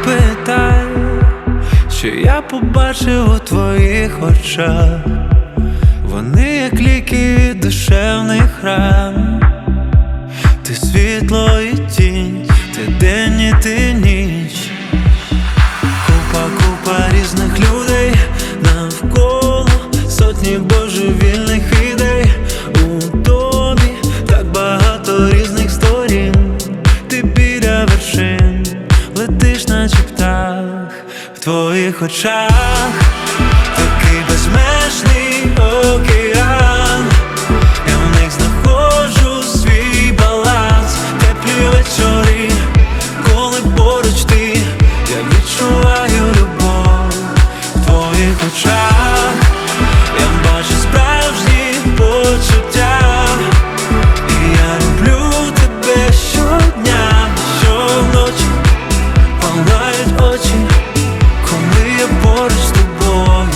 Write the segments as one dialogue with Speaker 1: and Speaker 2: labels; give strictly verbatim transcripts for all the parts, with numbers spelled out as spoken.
Speaker 1: питай, що я побачив у твоїх очах. Вони як ліки від душевних ран. Ти світло і тінь, ти день і ти ніч. Купа, купа різних людей навколо, сотні божевільних ідей. У тобі так багато різних сторін. Ти біля вершин, летиш наче птах. В твоїх очах такий безмежний океан. Я в них знаходжу свій баланс. Теплі вечори, коли поруч ти, я відчуваю любов. В твоїх очах я бачу справжні почуття. І я люблю тебе щодня, щоночі палають очі, коли я поруч з тобою.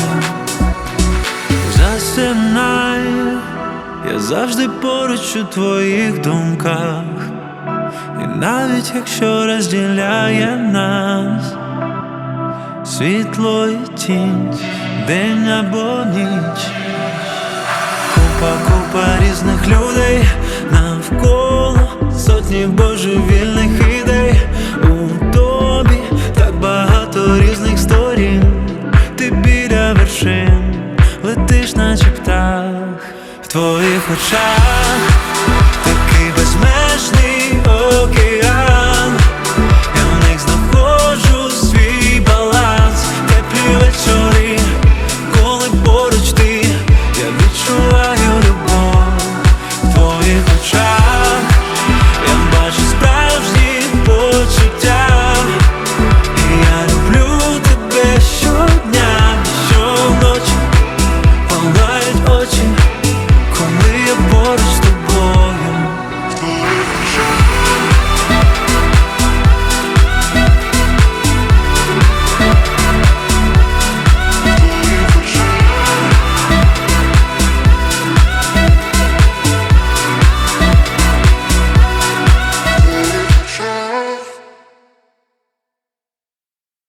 Speaker 1: Засинай, я завжди поруч у твоїх думках. І навіть якщо розділяє нас світло і тінь, день або ніч. Купа, купа різних людей навколо, сотні божевільних ідей. У тобі так багато різних сторін. Ти біля вершин, летиш наче птах. В твоїх очах такий безмежний океан. Я в них знаходжу свій баланс. Теплі вечори, коли поруч ти, я відчуваю любов. В твоїх очах я бачу справжні почуття. І я люблю тебе щодня, щоночі палають очі,